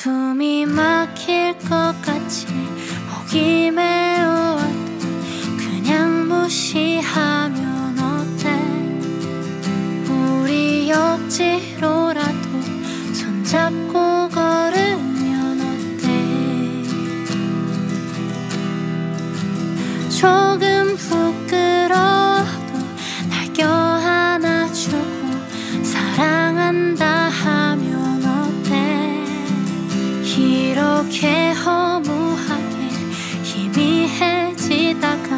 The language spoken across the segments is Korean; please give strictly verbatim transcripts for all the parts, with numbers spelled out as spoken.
숨이 막힐 것 같이 목이 메어와도 그냥 무시하면 어때? 우리 억지로라도 손잡고 걸으면 어때? 조금 부끄러워도 날 껴안아주고 사랑한다 하면 어때? 이렇게 허무하게 희미해지다가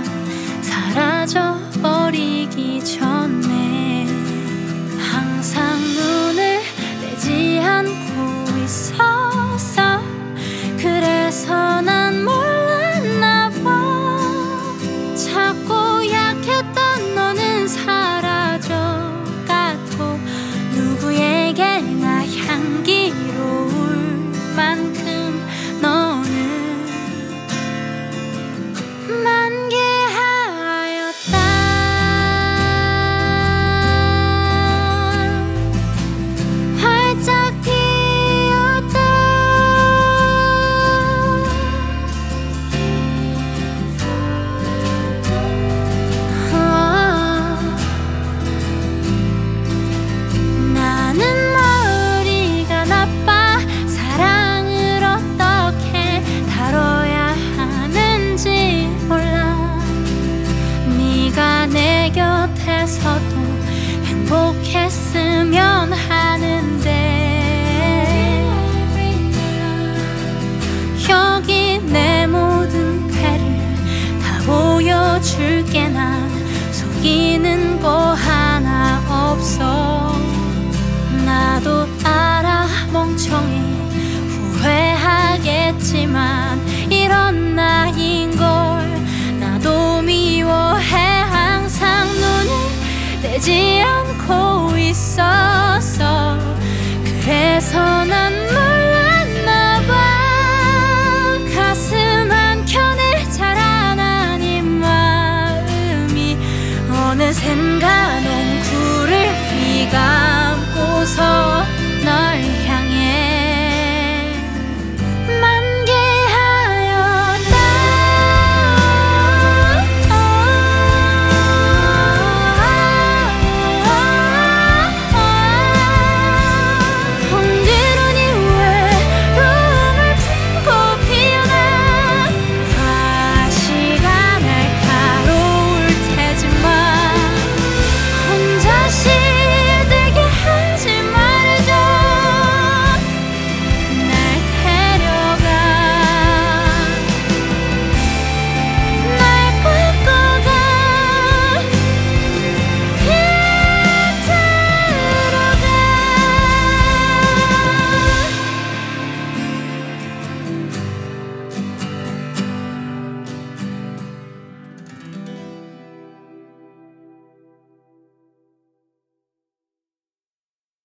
사라져버리기 전에 항상 눈을 떼지 않고 있었어. 그래서 난 몰랐나 봐. 자꾸 약했던 너는 사라져갔고 누구에게나 향기로울 만큼 너는 만개하였다. 활짝 피었다. 나는 머리가 나빠. 사랑을 어떻게 다뤄야 하는지 몰라. 네가 내 곁에서도 행복했으면 하는데 여기 내 모든 패를 다 보여줄게. 난 속이는 거 하나 없어. 나도 알아 멍청이 후회하겠지만